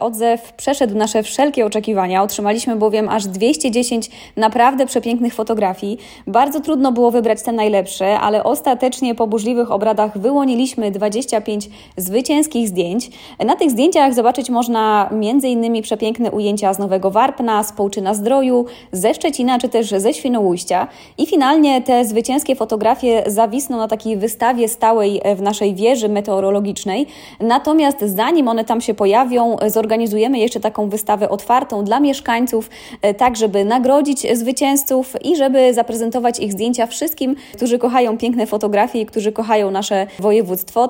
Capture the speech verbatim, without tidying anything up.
Odzew przeszedł nasze wszelkie oczekiwania, otrzymaliśmy bowiem aż dwieście dziesięć naprawdę przepięknych fotografii. Bardzo trudno było wybrać te najlepsze, ale ostatecznie po burzliwych obradach wyłoniliśmy dwadzieścia pięć zwycięskich zdjęć. Na tych zdjęciach zobaczyć można między innymi przepiękne ujęcia z Nowego Warpna, z Połczyna-Zdroju, ze Szczecina czy też ze Świnoujścia. I finalnie te zwycięskie fotografie zawisną na takiej wystawie stałej w naszej wieży meteorologicznej. Natomiast zanim one tam się pojawią, zorganizujemy jeszcze taką wystawę otwartą dla mieszkańców, tak żeby nagrodzić zwycięzców i żeby zaprezentować ich zdjęcia wszystkim, którzy kochają piękne fotografie i którzy kochają nasze województwo.